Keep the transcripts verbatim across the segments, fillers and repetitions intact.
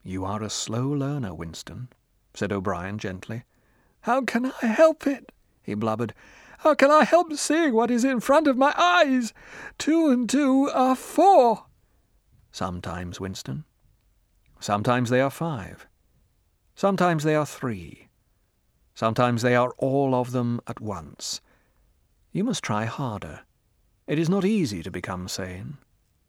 "You are a slow learner, Winston," said O'Brien gently. "How can I help it?" he blubbered. "How can I help seeing what is in front of my eyes? Two and two are four." "Sometimes, Winston. Sometimes they are five. Sometimes they are three. Sometimes they are all of them at once. You must try harder. It is not easy to become sane."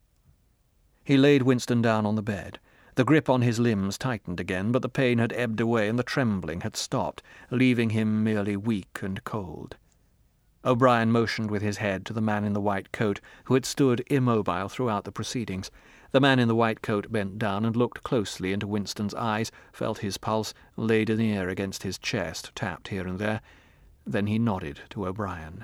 He laid Winston down on the bed. The grip on his limbs tightened again, but the pain had ebbed away and the trembling had stopped, leaving him merely weak and cold. O'Brien motioned with his head to the man in the white coat, who had stood immobile throughout the proceedings. The man in the white coat bent down and looked closely into Winston's eyes, felt his pulse, laid an ear against his chest, tapped here and there. Then he nodded to O'Brien.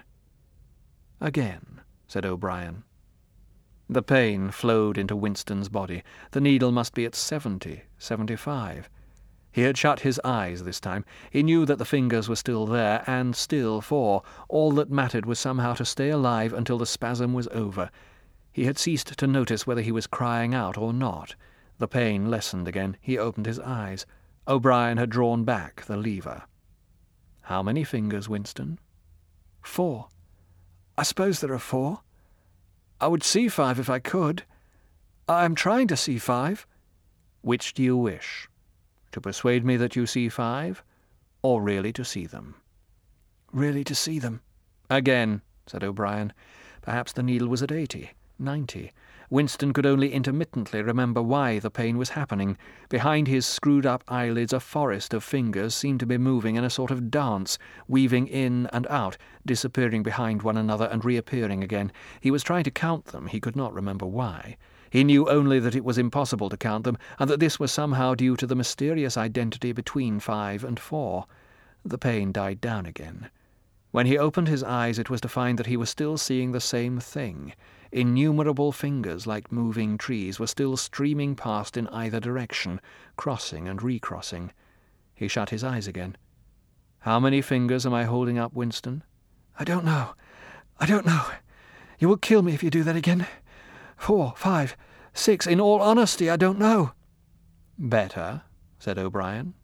"Again," said O'Brien. The pain flowed into Winston's body. The needle must be at seventy, seventy-five. He had shut his eyes this time. He knew that the fingers were still there, and still four. All that mattered was somehow to stay alive until the spasm was over. He had ceased to notice whether he was crying out or not. The pain lessened again. He opened his eyes. O'Brien had drawn back the lever. "How many fingers, Winston?" "Four. I suppose there are four. I would see five if I could. I am trying to see five." "Which do you wish? To persuade me that you see five, or really to see them?" "Really to see them." "Again," said O'Brien. Perhaps the needle was at eighty, ninety. Winston could only intermittently remember why the pain was happening. Behind his screwed-up eyelids a forest of fingers seemed to be moving in a sort of dance, weaving in and out, disappearing behind one another and reappearing again. He was trying to count them. He could not remember why. He knew only that it was impossible to count them, and that this was somehow due to the mysterious identity between five and four. The pain died down again. When he opened his eyes, it was to find that he was still seeing the same thing. Innumerable fingers, like moving trees, were still streaming past in either direction, crossing and recrossing. He shut his eyes again. "How many fingers am I holding up, Winston?" "I don't know. I don't know. You will kill me if you do that again. Four, five, six. In all honesty, I don't know." "Better," said O'Brien.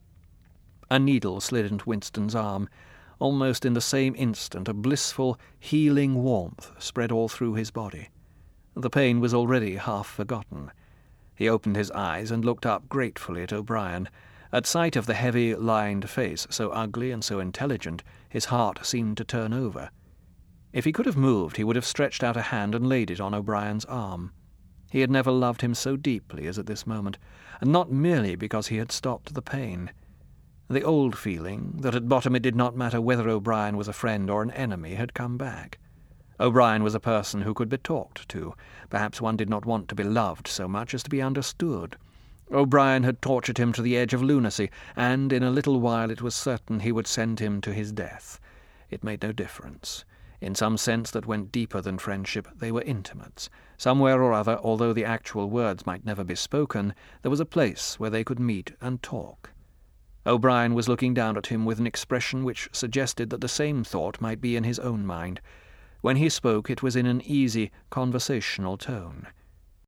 A needle slid into Winston's arm. Almost in the same instant a blissful, healing warmth spread all through his body. The pain was already half forgotten. He opened his eyes and looked up gratefully at O'Brien. At sight of the heavy, lined face, so ugly and so intelligent, his heart seemed to turn over. If he could have moved, he would have stretched out a hand and laid it on O'Brien's arm. He had never loved him so deeply as at this moment, and not merely because he had stopped the pain. The old feeling, that at bottom it did not matter whether O'Brien was a friend or an enemy, had come back. O'Brien was a person who could be talked to. Perhaps one did not want to be loved so much as to be understood. O'Brien had tortured him to the edge of lunacy, and in a little while it was certain he would send him to his death. It made no difference. In some sense that went deeper than friendship, they were intimates. Somewhere or other, although the actual words might never be spoken, there was a place where they could meet and talk. O'Brien was looking down at him with an expression which suggested that the same thought might be in his own mind. When he spoke, it was in an easy, conversational tone.